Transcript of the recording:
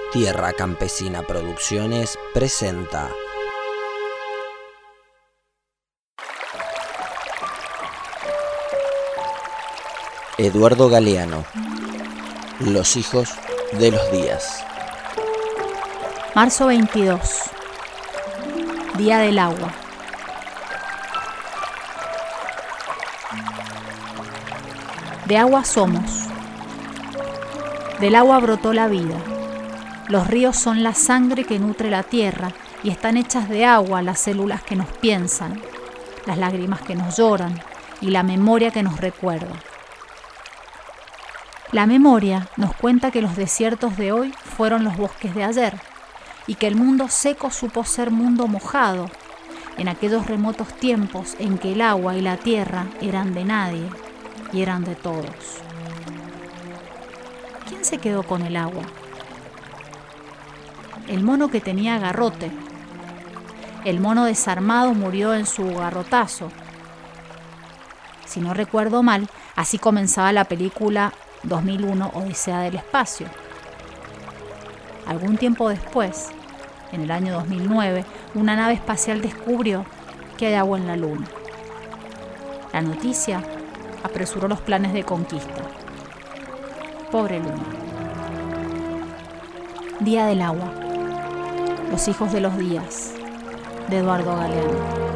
Tierra Campesina Producciones presenta Eduardo Galeano, Los hijos de los días. Marzo 22, Día del agua. De agua somos. Del agua brotó la vida. Los ríos son la sangre que nutre la tierra y están hechas de agua las células que nos piensan, las lágrimas que nos lloran y la memoria que nos recuerda. La memoria nos cuenta que los desiertos de hoy fueron los bosques de ayer y que el mundo seco supo ser mundo mojado en aquellos remotos tiempos en que el agua y la tierra eran de nadie y eran de todos. ¿Quién se quedó con el agua? El mono que tenía garrote. El mono desarmado murió en su garrotazo. Si no recuerdo mal, así comenzaba la película 2001 Odisea del Espacio. Algún tiempo después, en el año 2009, una nave espacial descubrió que hay agua en la Luna. La noticia apresuró los planes de conquista. Pobre Luna. Día del agua. Los hijos de los días, de Eduardo Galeano.